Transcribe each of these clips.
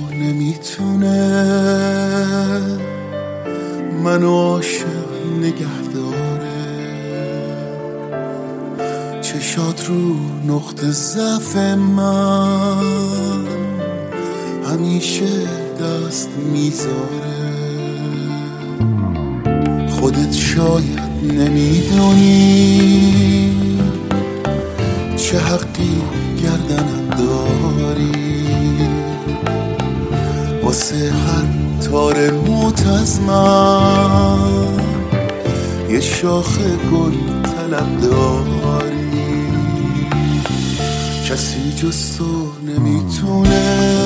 نمیتونه منو عاشق نگه داره، چشات رو نقطه ضعف من همیشه دست میذاره. خودت شاید نمیدونی چه حقی گردنم داری، واسه هر تار موت از من یه شاخه گل طلب داری. کسی جز تو نمیتونه،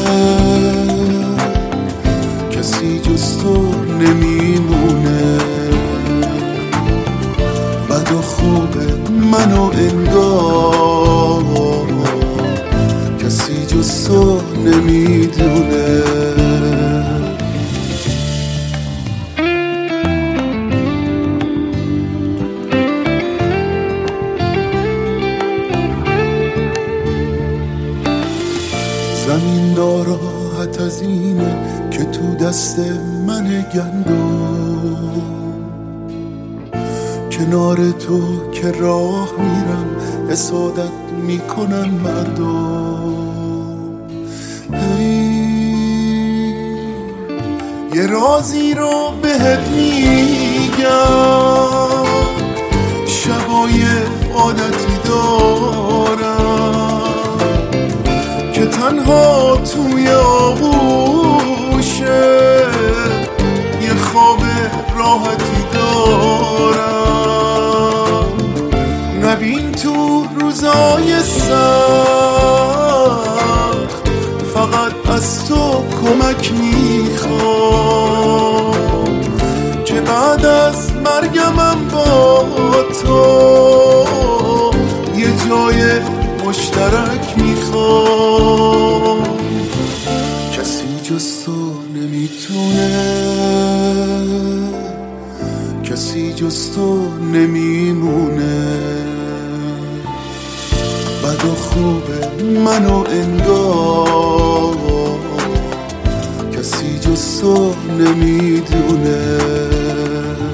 کسی جز تو نمیمونه، بد و خوب منو انگار کسی جز تو نمیدونه. زمین ناراحت از اینه که تو دست من گندم، کنار تو که راه میرم حسادت میکنن مردم. یه رازی رو بهت میگم، شبای عادتی دارم که تنها توی آغوشه یه خواب راحتی دارم. نبین تو روزای سخت فقط از تو کمک میخوام که بعد از مرگمم با تو یه جای مشترک میخوام. کسی جز تو نمیتونه، کسی جز تو نمیمونه، بد و خوب منو انگار کسی جز تو نمیدونه.